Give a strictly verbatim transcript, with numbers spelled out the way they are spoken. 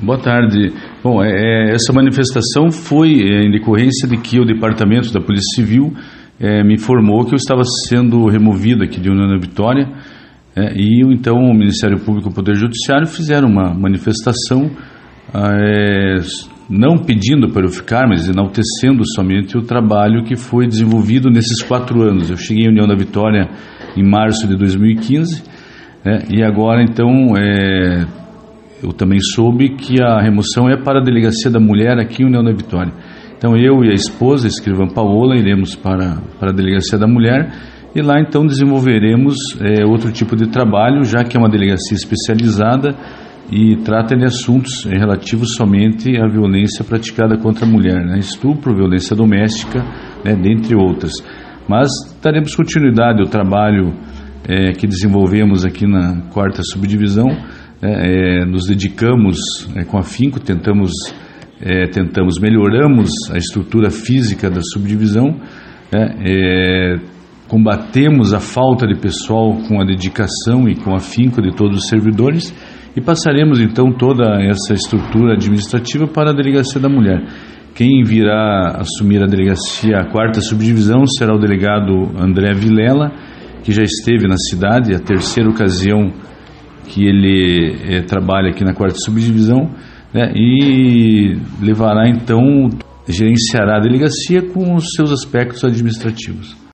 Boa tarde. Bom, é, essa manifestação foi é, em decorrência de que o Departamento da Polícia Civil é, me informou que eu estava sendo removido aqui de União da Vitória, é, e então o Ministério Público e o Poder Judiciário fizeram uma manifestação, é, não pedindo para eu ficar, mas enaltecendo somente o trabalho que foi desenvolvido nesses quatro anos. Eu cheguei em União da Vitória em março de dois mil e quinze, é, e agora então é, eu também soube que a remoção é para a Delegacia da Mulher aqui em União da Vitória. Então eu e a esposa, a escrivã Paola, iremos para, para a Delegacia da Mulher e lá então desenvolveremos é, outro tipo de trabalho, já que é uma delegacia especializada e trata de assuntos é, relativos somente à violência praticada contra a mulher, né? Estupro, violência doméstica, né, dentre outras. Mas daremos continuidade ao trabalho é, que desenvolvemos aqui na quarta subdivisão. É, é, nos dedicamos é, com afinco, tentamos, é, tentamos, melhoramos a estrutura física da subdivisão, é, é, combatemos a falta de pessoal com a dedicação e com afinco de todos os servidores e passaremos então toda essa estrutura administrativa para a Delegacia da Mulher. Quem virá assumir a delegacia, a quarta subdivisão, será o delegado André Vilela, que já esteve na cidade, a terceira ocasião que ele é, trabalha aqui na quarta subdivisão, né, e levará então, gerenciará a delegacia com os seus aspectos administrativos.